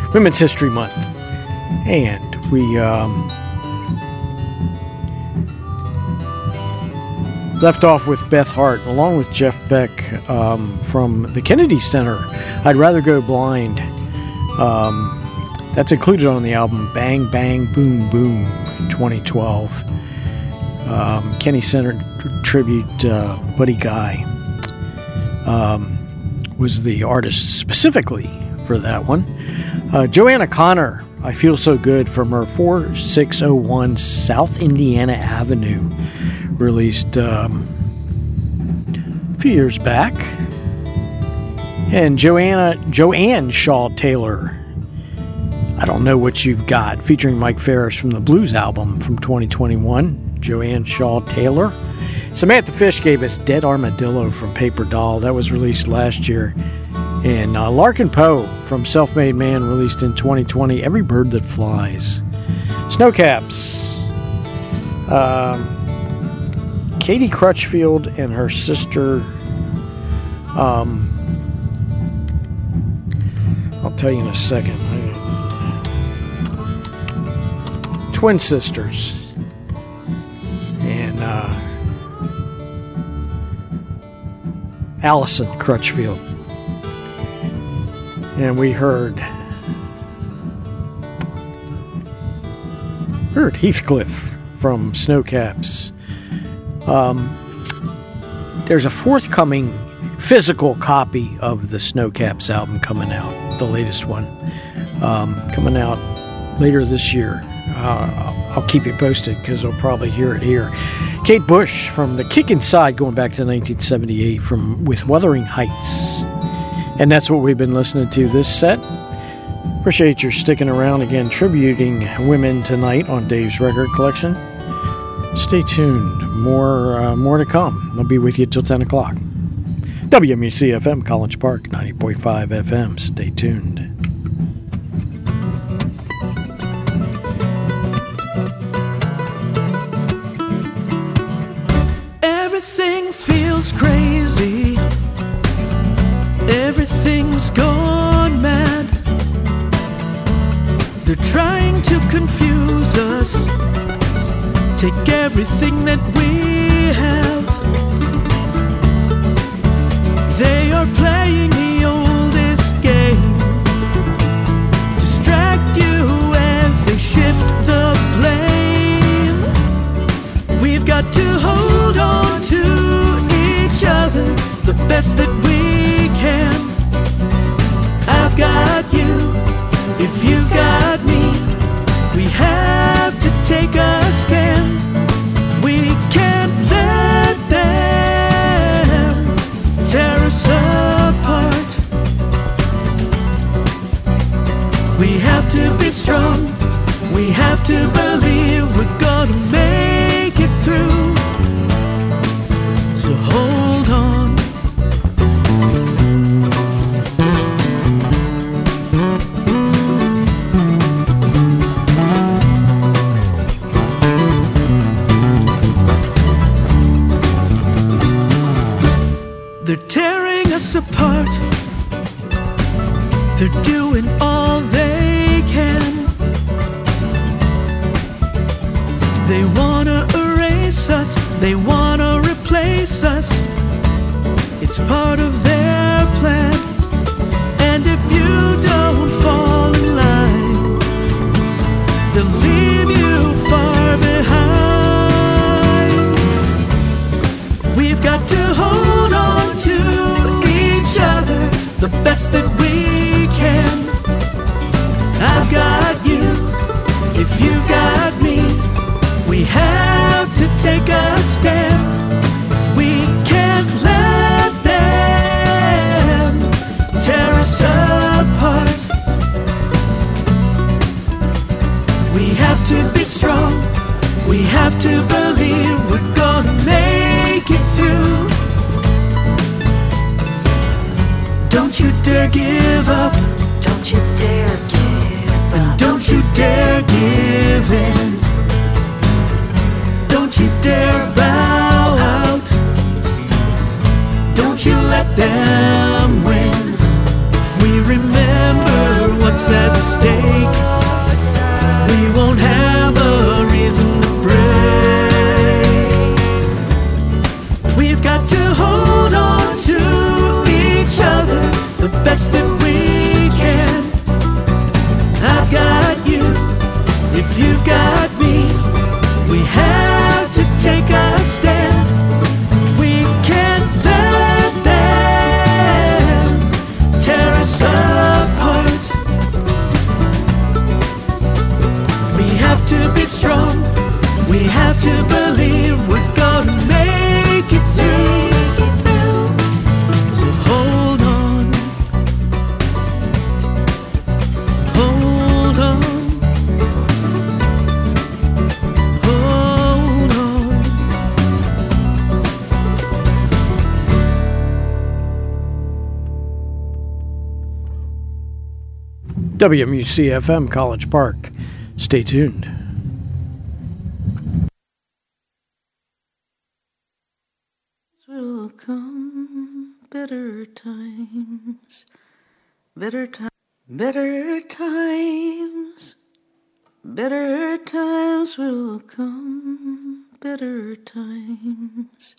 Women's History Month. And we left off with Beth Hart, along with Jeff Beck from the Kennedy Center. I'd Rather Go Blind. That's included on the album Bang Bang Boom Boom in 2012. Kennedy Center tribute Buddy Guy was the artist specifically for that one. Joanna Connor, I Feel So Good, from her 4601 South Indiana Avenue, released a few years back. And Joanne Shaw Taylor, I Don't Know What You've Got, featuring Mike Ferris from the Blues album from 2021. Joanne Shaw Taylor. Samantha Fish gave us Dead Armadillo from Paper Doll. That was released last year. And Larkin Poe from Self-Made Man, released in 2020, Every Bird That Flies. Snowcaps. Katie Crutchfield and her sister, I'll tell you in a second. Twin sisters. And Allison Crutchfield. And we heard Heathcliff from Snowcaps. There's a forthcoming physical copy of the Snowcaps album coming out, the latest one, coming out later this year. I'll keep you posted because you'll probably hear it here. Kate Bush from The Kick Inside, going back to 1978, with Wuthering Heights. And that's what we've been listening to this set. Appreciate your sticking around again, tributing women tonight on Dave's Record Collection. Stay tuned. More to come. I'll be with you till 10 o'clock. WMUC-FM, College Park, 90.5 FM. Stay tuned. Everything feels crazy. Everything's gone mad. They're trying to confuse us. Take everything that we have. They are playing the oldest game. Distract you as they shift the blame. We've got to hold on to each other the best that we can. I've got you, if you've got me. We have to take a stand. We can't let them tear us apart. We have to be strong. We have to believe we're gonna make it through. So hold on. They're tearing us apart. They're doing all they can. They wanna erase us. They wanna replace us. It's part of their plan. And if you don't fall in line, they'll leave you far behind. We've got to hold on to each other the best that we can. I've got you, if you've got me. We have to take a stand. We can't let them tear us apart. We have to be strong. We have to believe we're gonna make it through. Don't you dare give up. Don't you dare give up. Don't you dare give in. Don't you dare bow out. Don't you let them win. If we remember what's at stake. WMUC-FM College Park. Stay tuned. Will come better times, better times, better times, better times will come, better times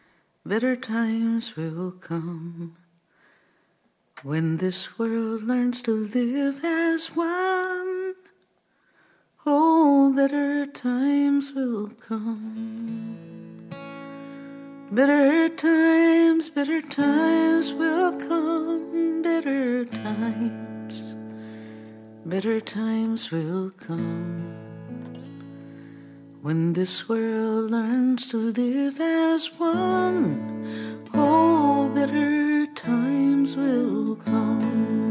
will come. When this world learns to live as one, oh, better times will come. Better times will come. Better times will come. When this world learns to live as one, oh, better times will come.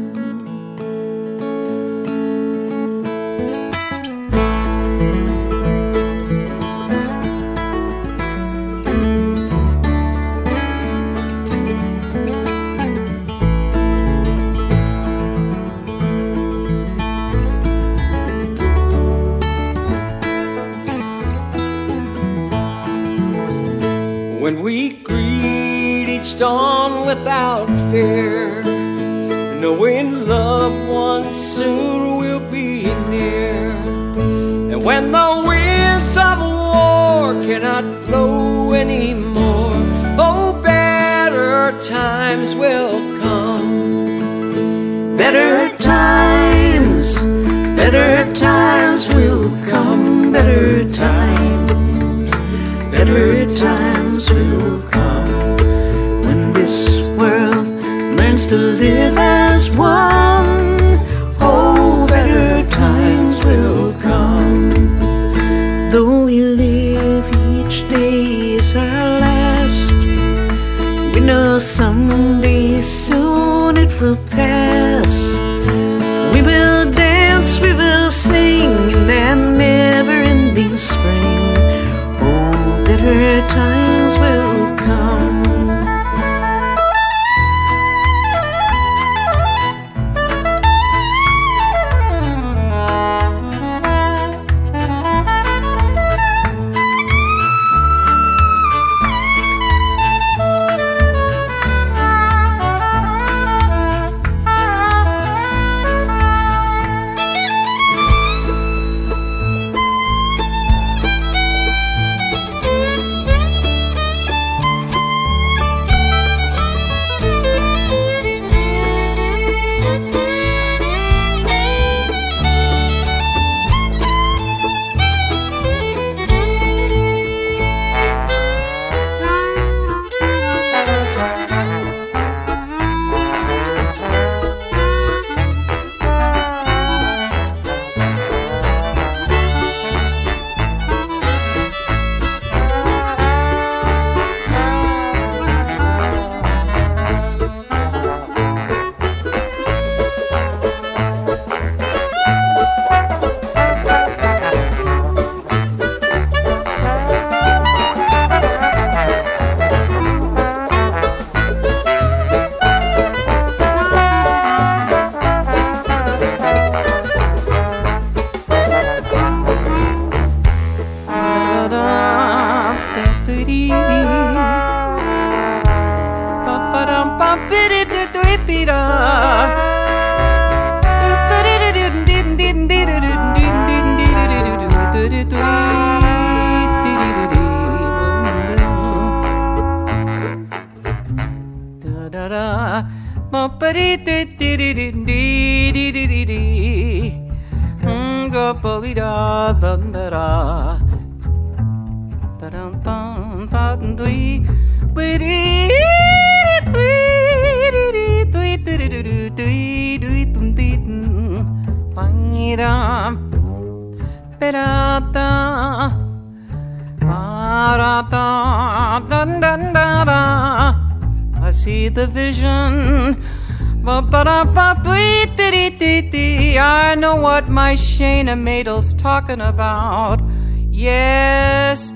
When we greet each dawn without fear, knowing loved ones soon will be near. And when the winds of war cannot blow anymore, oh, better times will come. Better times will come. Better times will come. When this world learns to live as one, oh, better times will come. Though we live each day is our last, we know someday soon it will pass. We will dance, we will sing in that never-ending spring. Better times will come. I see the vision. I know what my Shana Madel's talking about. Yes.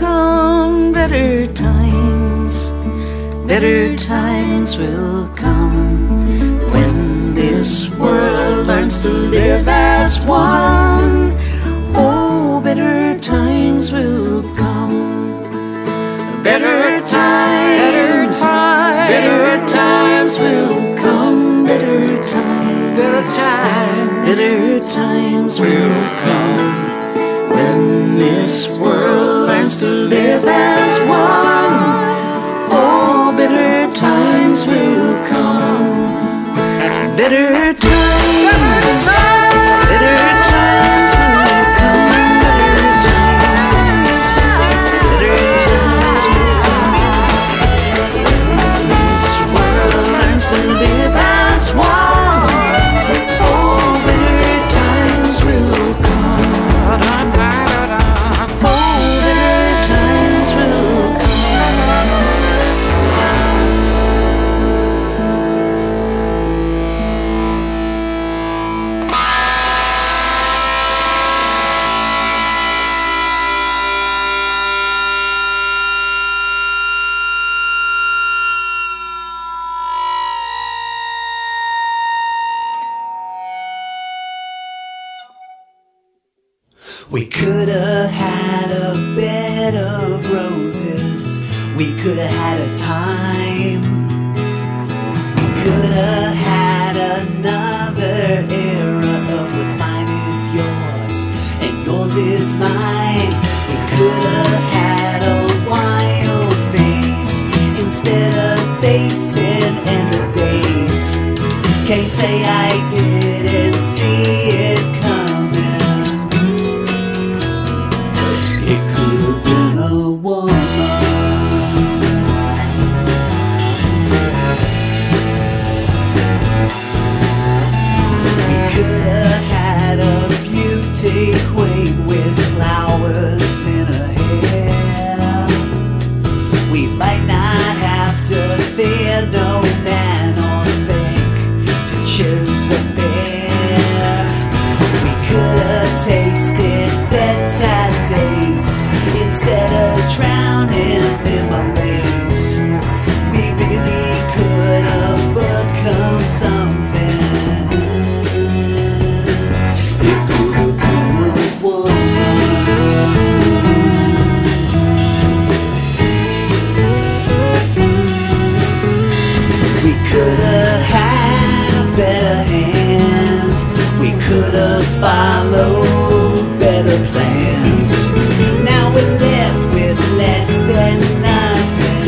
come, better times will come when this world learns to live as one. Oh, better times will come. Better times will come. Better times will come when this world learns to live as one. Oh, better times will come. Better times will come. Better times will come when this world learns to live as one. Oh, better times will come. Oh, better times will come. We could have had a bed of roses. We could have had a time. We could have had another era of what's mine is yours and yours is mine. We could have had a wild face instead of facing end of days. Can't say I didn't see it coming. It could have been a woman. We could have had a beauty queen with flowers in her hair. We might not have to fear no man or fake to choose the bear. We could have tasted better days instead of drowning in my lace. We really could have become something. It could have been a woman. We could have had better hands. We could have followed better plans. Now we're left with less than nothing.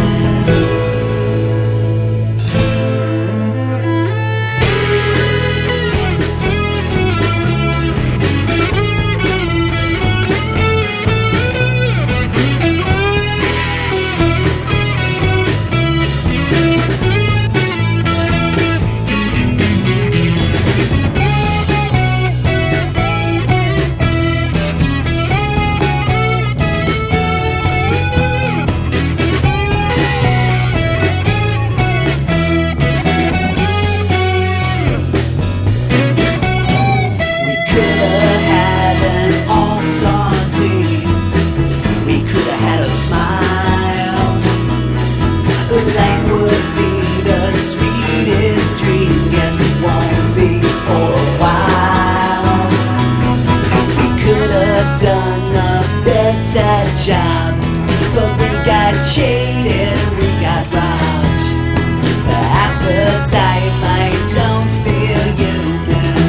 We could have had an all-star team. We could have had a smile. Life would be the sweetest dream. Guess it won't be for a while. We could have done a better job, but we got cheated, we got robbed. Half the time I don't feel human.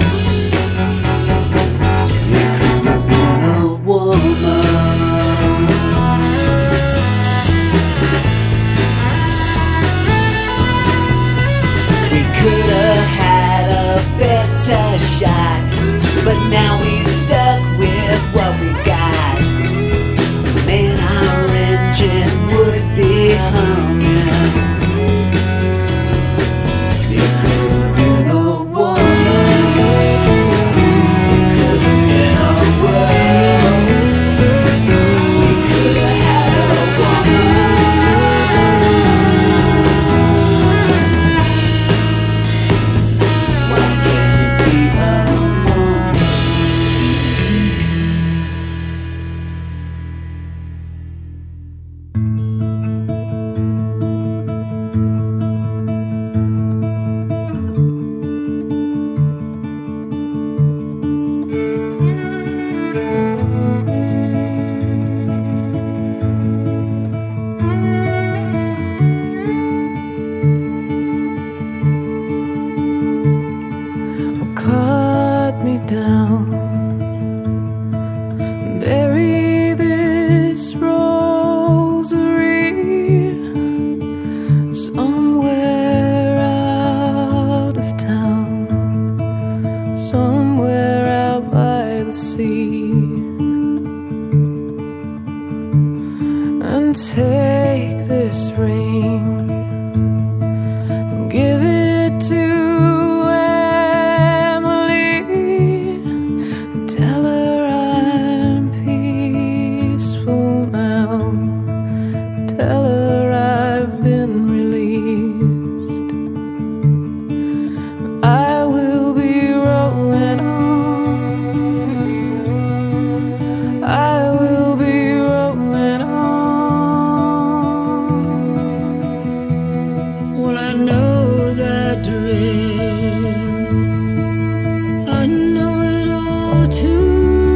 It could have been a woman. We could have had a better shot, but now we stuck with what we got. Man, our engine would be humming. It could have been a woman. It could have been a world. We could have had a woman. Why can't it be a woman? sing. Give it to Emily. Tell her I'm peaceful now. Tell her I've been released. I will be rolling on. I will be rolling on. Well, I know that drill. I know it all too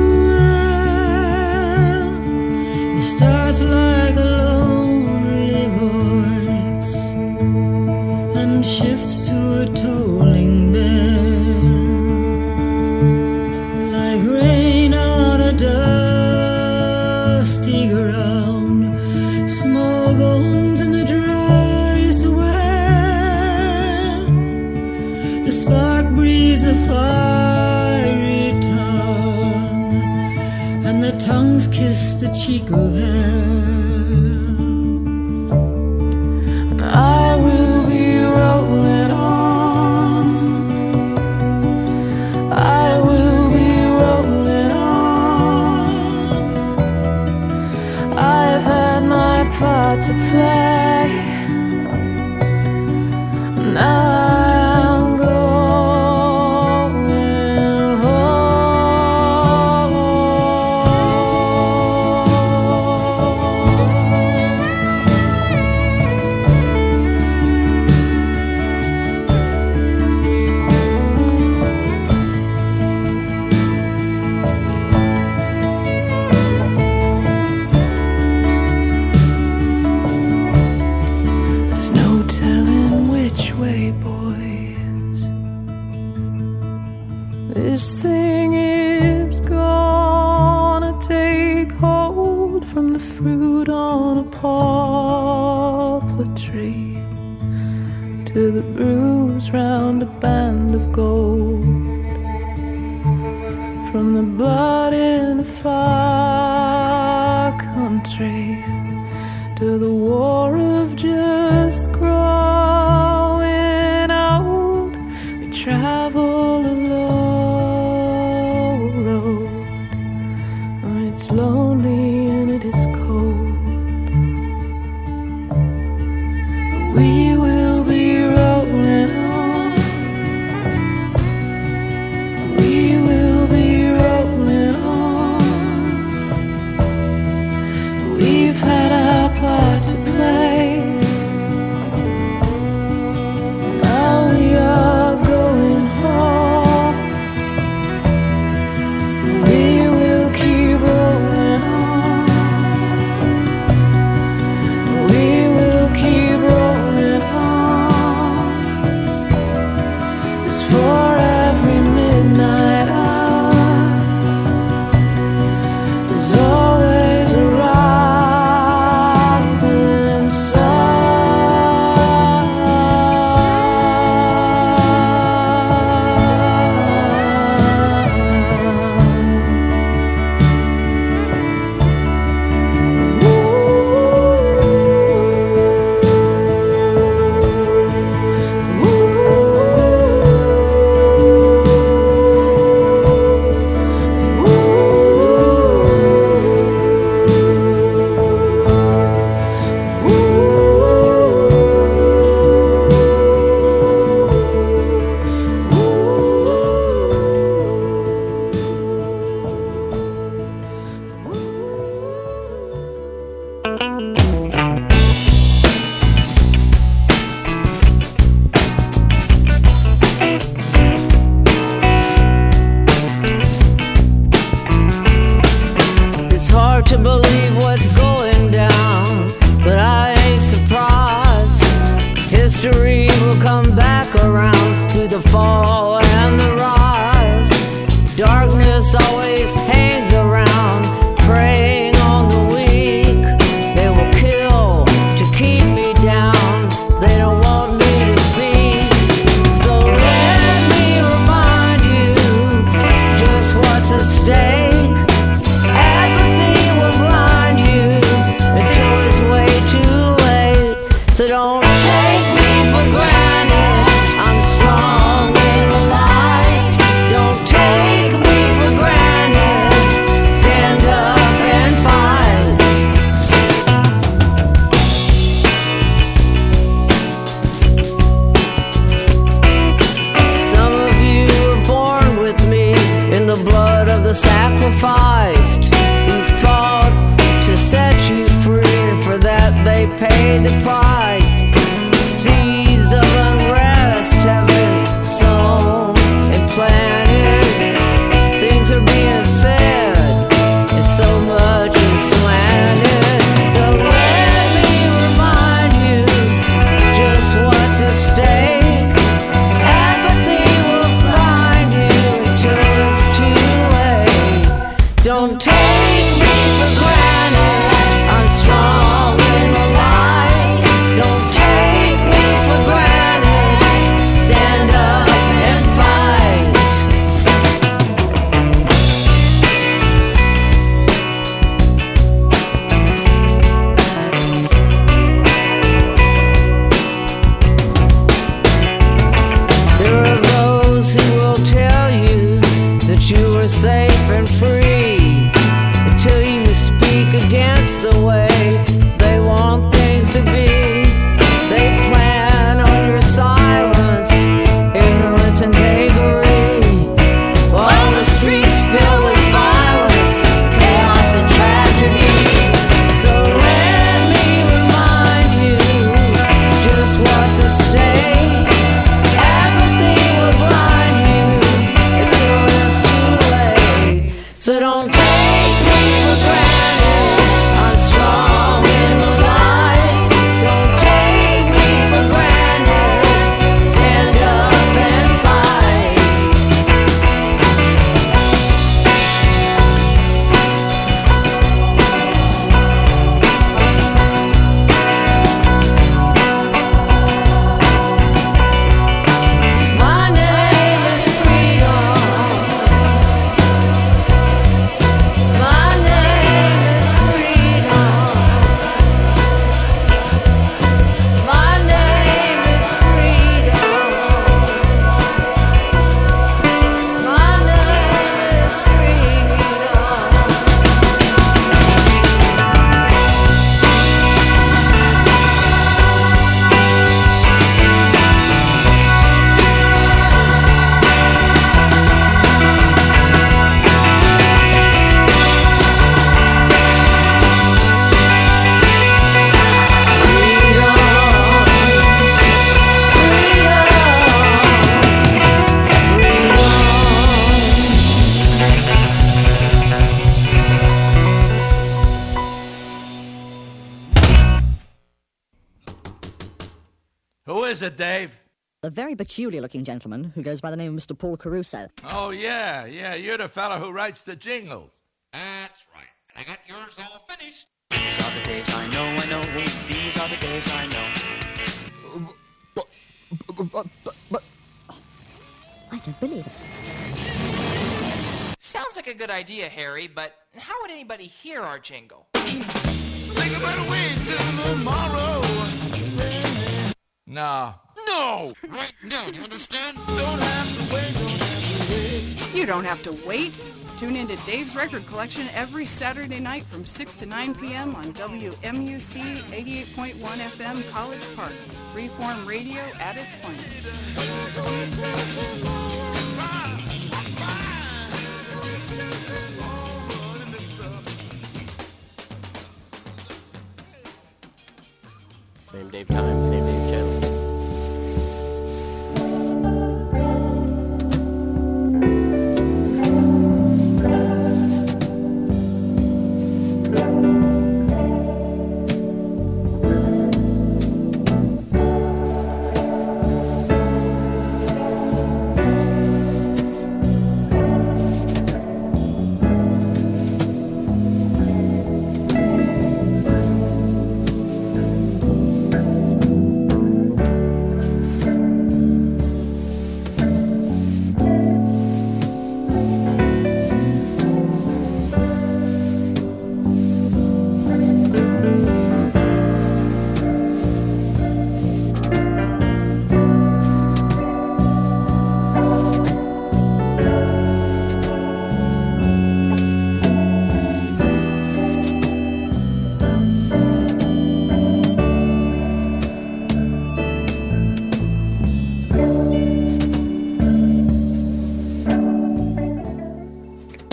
well. It starts like a lonely voice and shifts to a tolling bell, like rain on a dusty ground, small bones in the driest well. The spark breathes a fiery tongue, and the tongues kiss the cheek of hell. And I will be rolling on. I will be rolling on. I've had my part to play. Now I'm going home. There's no telling which way, boys. This thing is gonna take hold, from the fruit on a poplar tree to the bruise round a band of gold, from the blood in a far country to the war of just growing old. We travel a low road. It's lonely and it is cold. But we will be rolling on. We will be rolling on. We've had our part to play. Now we are going home. We will keep rolling on. We will keep rolling on. It's for every midnight hour. There's always a rising sun. It's hard to believe what's going down, but I ain't surprised. History will come back around through the fall and the rise. Darkness always hangs around, preying on the weak. They will kill to keep me down. They don't want me to speak. So let me remind you just what's at stake. Apathy will blind you until it's way too late. So don't take me for granted. I'm strong in the light. Don't take me for granted. Stand up and fight. Some of you were born with me in the blood of the sacrificed, who fought to set you free, and for that they paid the price. Seeds of unrest have been sown and planted. Things are being said, and so much is slanted. So let me remind you just what's at stake. Apathy will blind you until it's too late. Don't take me for granted. I'm strong in the light. Don't take me for granted. Stand up and fight. There are those who will tell you that you are safe and free until you speak against the way they want things to be. They plan on your silence, ignorance and vagary, while the streets fill with violence, chaos and tragedy. So let me remind you just what's at stake. Apathy will blind you until it's too late. So don't take me for granted. I'm strong in the light. Don't take me for granted. Stand up and fight. My name is freedom. My name is freedom. My name is freedom. My name is freedom. Who is it, Dave? A very peculiar-looking gentleman who goes by the name of Mr. Paul Caruso. Oh, yeah, you're the fella who writes the jingle. That's right. I got yours all finished. These are the Daves I know. These are the Daves I know. But I don't believe it. Sounds like a good idea, Harry, but how would anybody hear our jingle? Think about a way till tomorrow. No. No! Right now, do you understand? Don't have to wait. You don't have to wait. Tune in to Dave's Record Collection every Saturday night from 6 to 9 p.m. on WMUC 88.1 FM College Park. Freeform radio at its finest. Same Dave time, same Dave channel.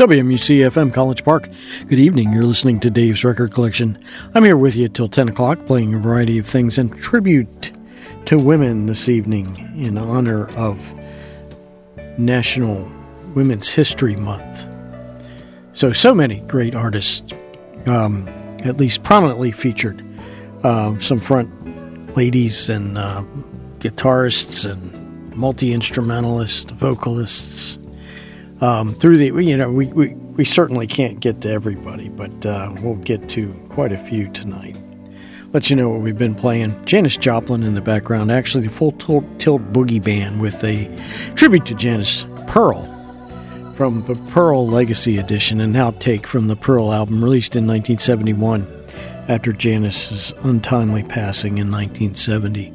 WMUC-FM College Park. Good evening. You're listening to Dave's Record Collection. I'm here with you till 10 o'clock, playing a variety of things in tribute to women this evening in honor of National Women's History Month. So many great artists, at least prominently featured. Some front ladies and guitarists and multi-instrumentalists, vocalists. Through the, we certainly can't get to everybody, but we'll get to quite a few tonight. Let you know what we've been playing. Janis Joplin in the background, actually the Full Tilt Boogie Band with a tribute to Janice Pearl from the Pearl Legacy Edition, an outtake from the Pearl album released in 1971 after Janis's untimely passing in 1970.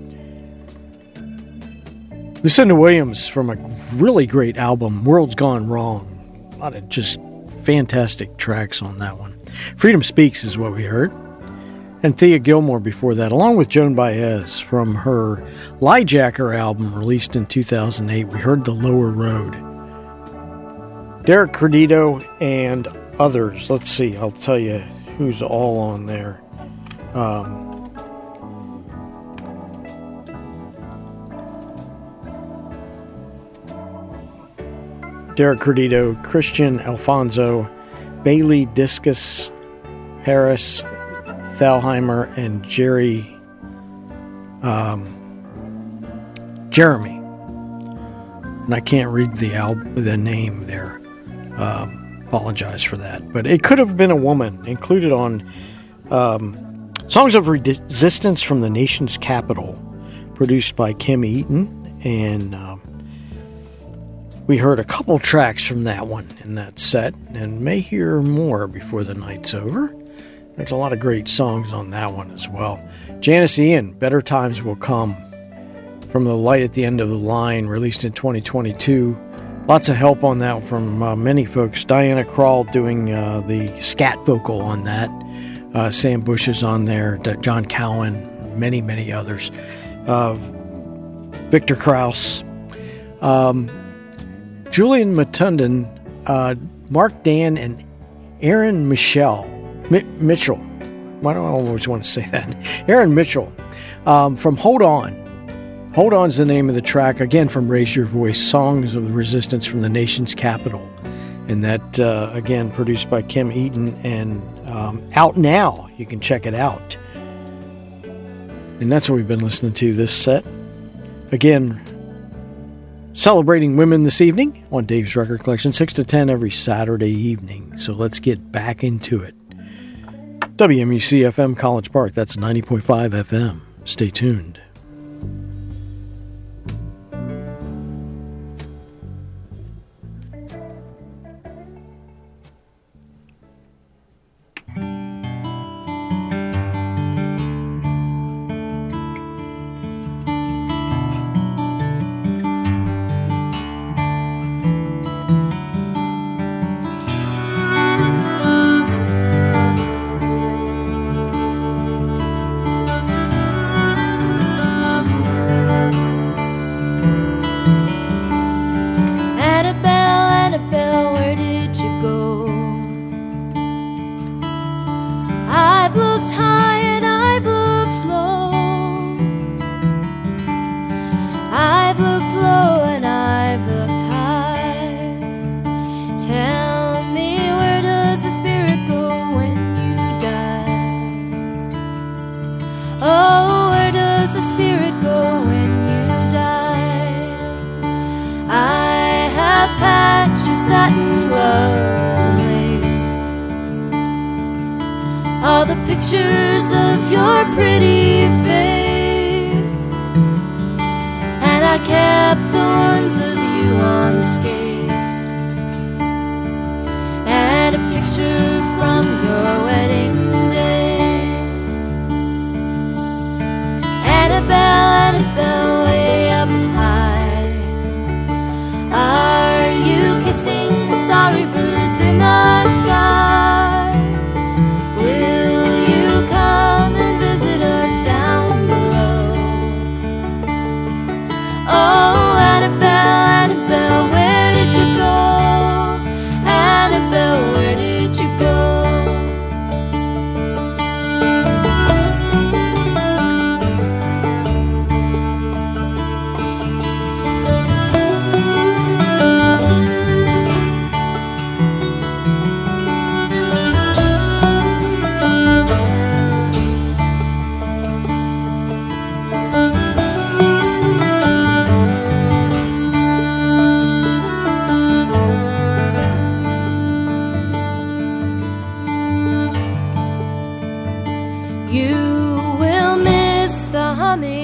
Lucinda Williams from a really great album, World's Gone Wrong. A lot of just fantastic tracks on that one. Freedom Speaks is what we heard. And Thea Gilmore before that, along with Joan Baez from her Lijacker album released in 2008. We heard The Lower Road. Derek Credito and others. Let's see, I'll tell you who's all on there. Derek Credito, Christian Alfonso, Bailey Discus, Harris, Thalheimer, and Jeremy. And I can't read the name there. Apologize for that. But it could have been a woman, included on Songs of Resistance from the Nation's Capital, produced by Kim Eaton, and we heard a couple tracks from that one in that set, and may hear more before the night's over. There's a lot of great songs on that one as well. Janis Ian, Better Times Will Come, from The Light at the End of the Line, released in 2022. Lots of help on that from many folks. Diana Krall doing the scat vocal on that. Sam Bush is on there. John Cowan, many, many others. Victor Krauss. Julian Matundan, Mark Dan, and Aaron Mitchell. Why do I always want to say that? Aaron Mitchell from Hold On. Hold On's the name of the track, again from Raise Your Voice, Songs of the Resistance from the Nation's Capital. And that, again, produced by Kim Eaton and out now. You can check it out. And that's what we've been listening to this set. Again, celebrating women this evening on Dave's Record Collection, 6 to 10 every Saturday evening. So let's get back into it. WMUC-FM College Park, that's 90.5 FM. Stay tuned. Oh, Annabelle,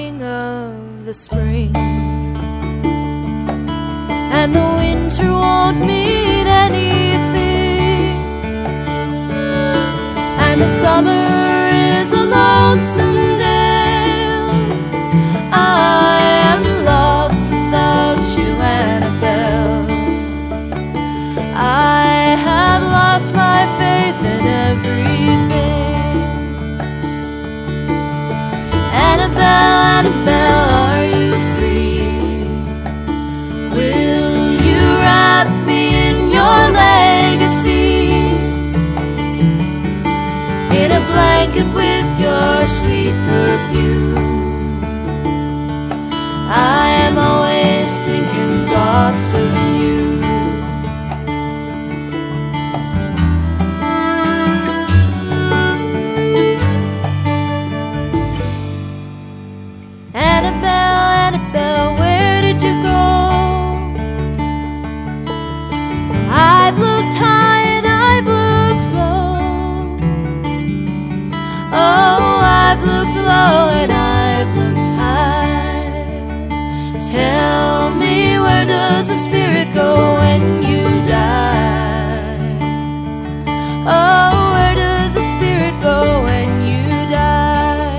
beginning of the spring, and the winter won't mean anything, and the summer is a lonesome dale. I am lost without you, Annabelle. I have lost my faith in everything. Annabelle, Annabelle, are you free? Will you wrap me in your legacy, in a blanket with your sweet perfume? I am always thinking thoughts of you. Annabelle, Annabelle, where did you go? I've looked high and I've looked low. Oh, I've looked low and I've looked high. Tell me, where does the spirit go when you die? Oh, where does the spirit go when you die?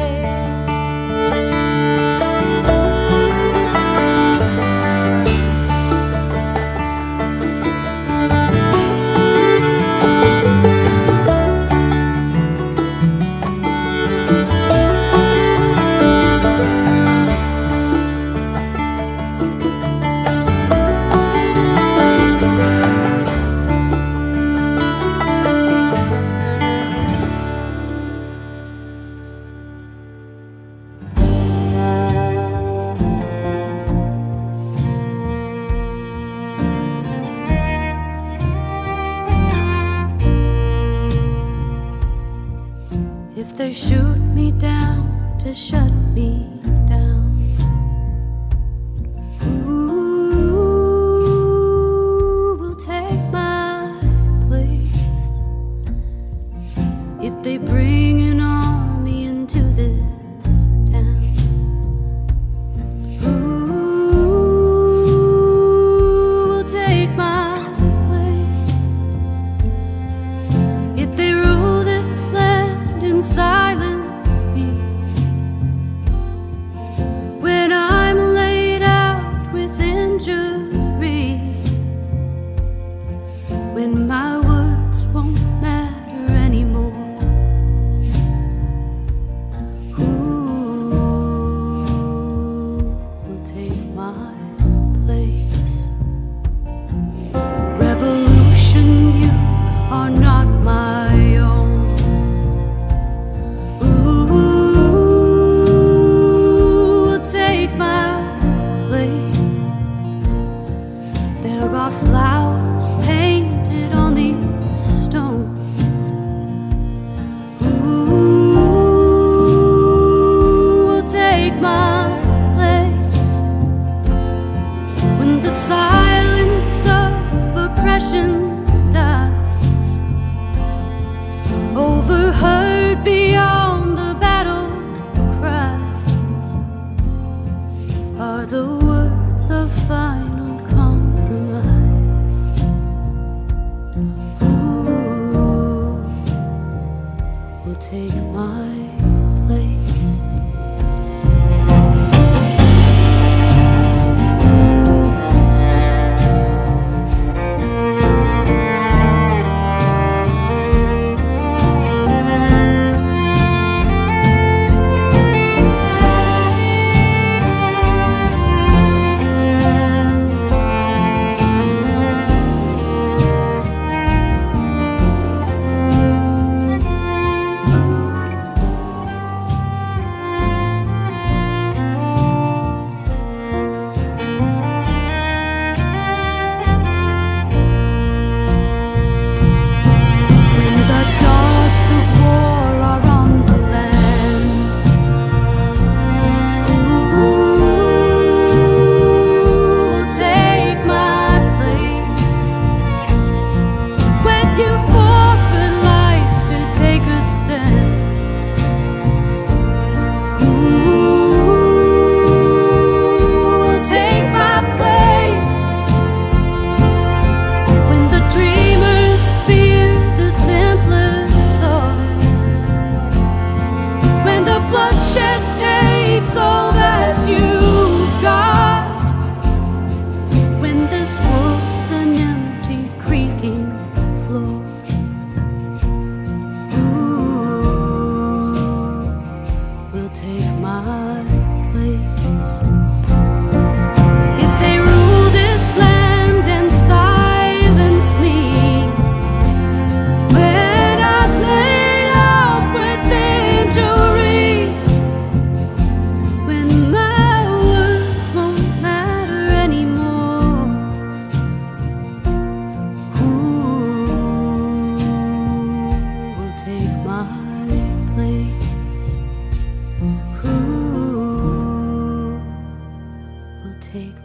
If they shoot me down to shut me down, who will take my place? If they bring an army into this town, who will take my place? If they rule this land in silence me, when I'm laid out with injury, when my words won't matter anymore, who will take my place? Revolution, you are not my own. There are flowers painted on these stones. Who will take my place when the silence of oppression dies? Overheard beyond the battle cries are the words of final compromise. Who will take my place?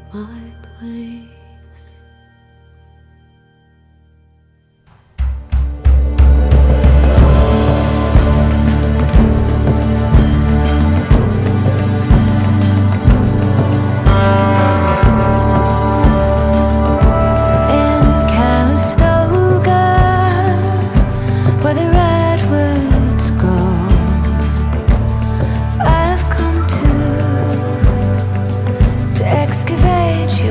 my place. Excavate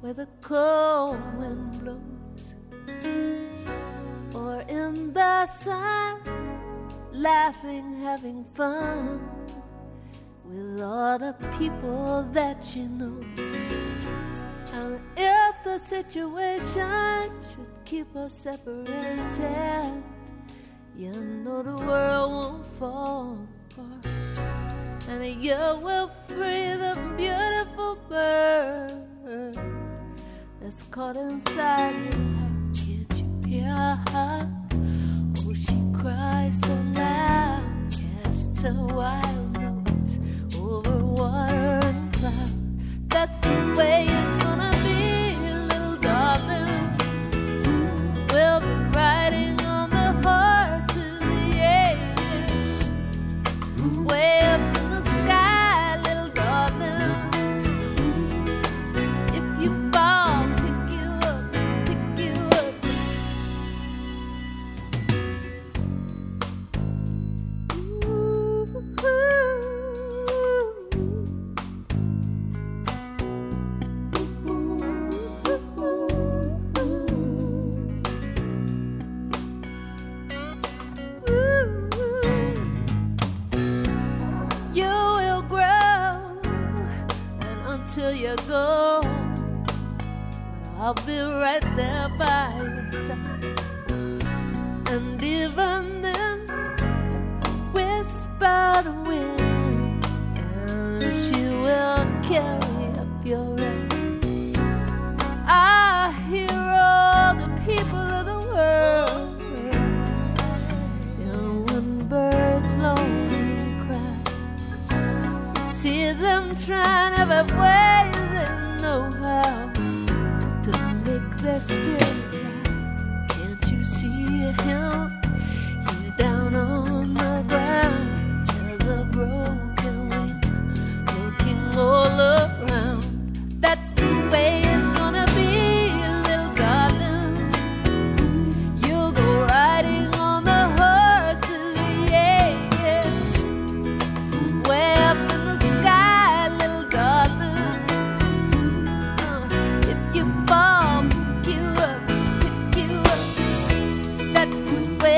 where the cold wind blows, or in the sun, laughing, having fun with all the people that she knows. And if the situation should keep us separated, you know the world won't fall apart, and you will free the beautiful bird that's caught inside your heart. Can't you hear her? Oh, she cries so loud, casts her wild notes over water and cloud. That's the way it's gonna be, little darling. We'll be riding on the horses, yeah, way up in the sky, little darling. If you fall, pick you up, pick you up. You will grow, and until you go, I'll be right there by your side. And even then, whisper the wind, and she will carry up your rain. I hear all the people of the world, and when birds lonely cry, see them trying every way they know how to make their spirit fly. Can't you see him? He's down on the ground, has a broken wing, looking all around. That's the way it's gonna be, little darling. You'll go riding on the horses, yeah, yeah, way up in the sky, little darling. If you fall, pick you up, pick you up. That's the way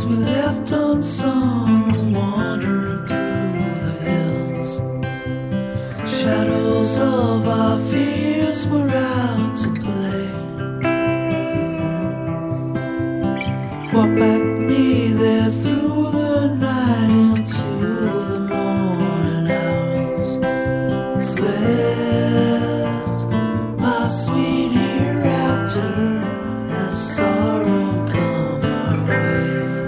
as we left unsung, wandering through the hills. Shadows of our fears were out to play. Walk back me there through the night into the morning hours. Slept my sweet hereafter as sorrow come our way.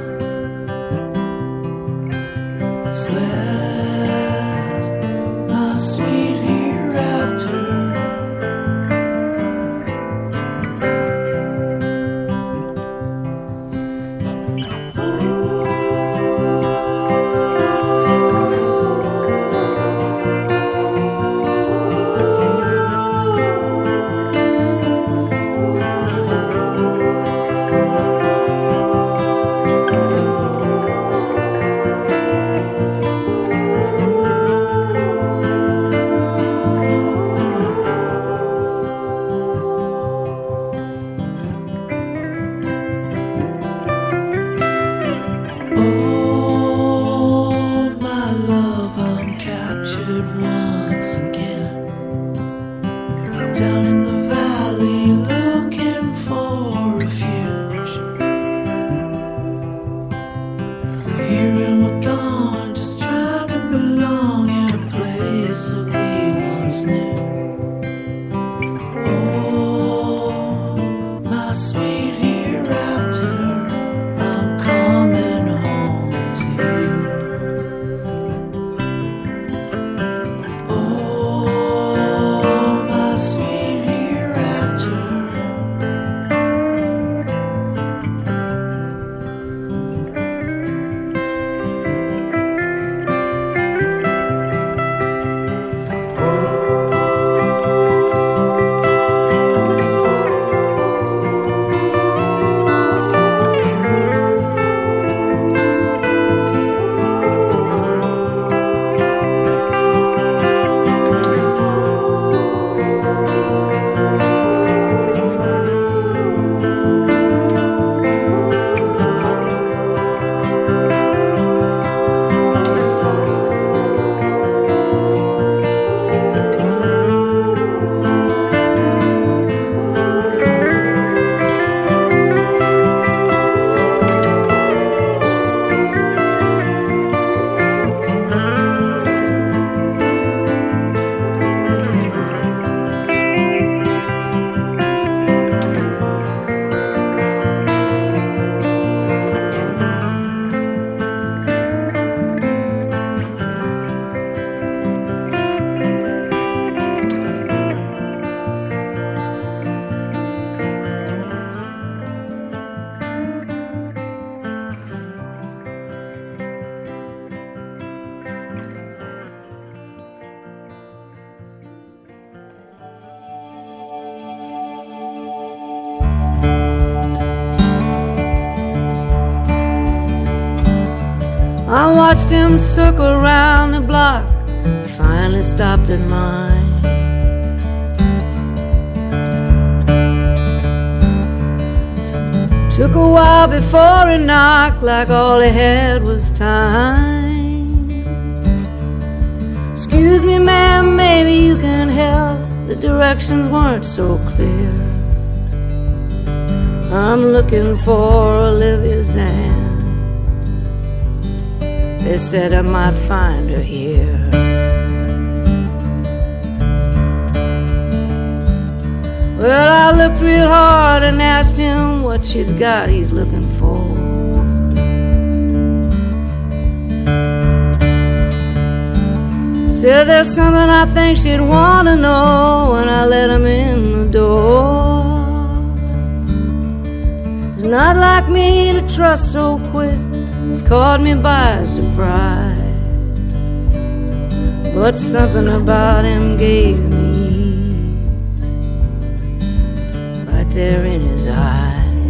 Slept my sweet hereafter. I watched him circle around the block, finally stopped at mine. Took a while before he knocked, like all he had was time. Excuse me, ma'am, maybe you can help. The directions weren't so clear. I'm looking for Olivia Zan. They said I might find her here. Well, I looked real hard and asked him what she's got he's looking for. Said there's something I think she'd want to know when I let him in the door. It's not like me to trust so quick. Caught me by surprise, but something about him gave me ease, right there in his eyes.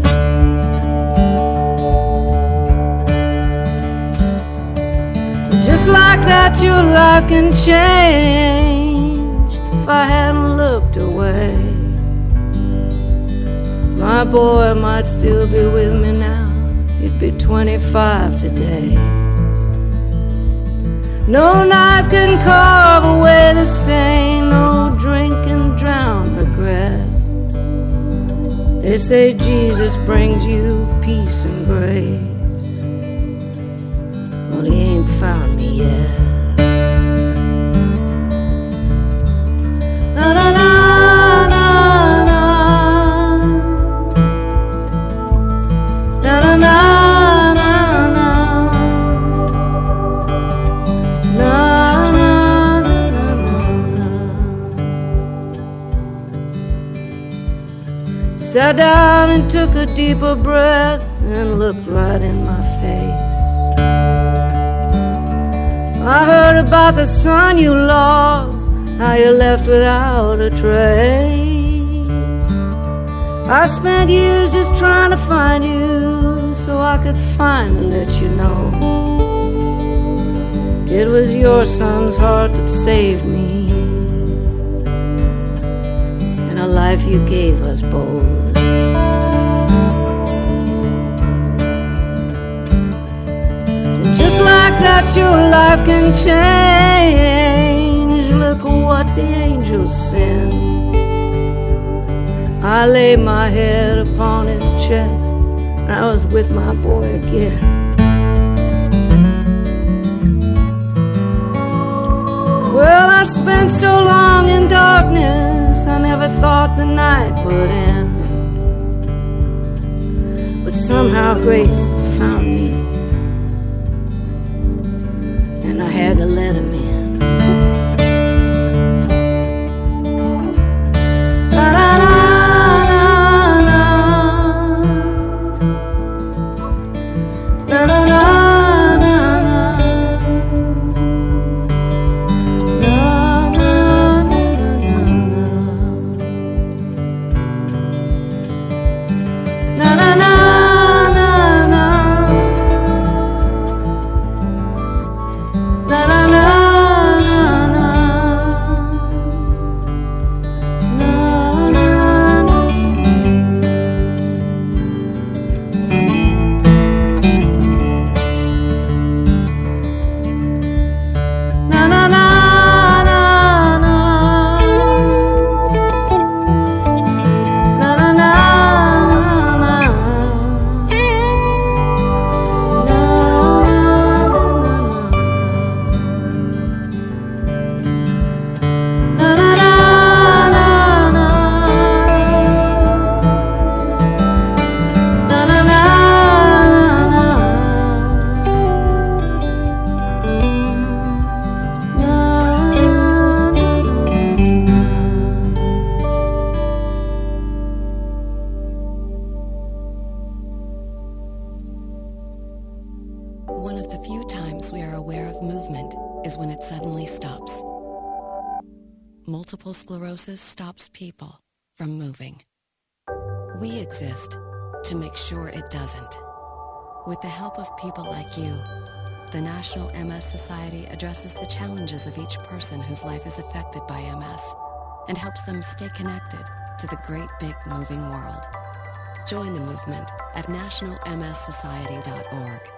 Just like that your life can change if I hadn't looked away. My boy might still be with me now he'd be 25 today. No knife can carve away the stain, no drink can drown regret. They say Jesus brings you peace and grace. Well, he ain't found me yet. Na na na na na na na na. Sat down and took a deeper breath and looked right in my face. I heard about the son you lost, how you left without a trace. I spent years just trying to find you so I could finally let you know it was your son's heart that saved me, and a life you gave us both. Just like that your life can change. Look what the angels send. I laid my head upon his chest, and I was with my boy again. Well, I spent so long in darkness, I never thought the night would end. But somehow grace has found me, and I had to let him in. La la la la la la la la. One of the few times we are aware of movement is when it suddenly stops. Multiple sclerosis stops people from moving. We exist to make sure it doesn't. With the help of people like you, the National MS Society addresses the challenges of each person whose life is affected by MS and helps them stay connected to the great big moving world. Join the movement at nationalmssociety.org.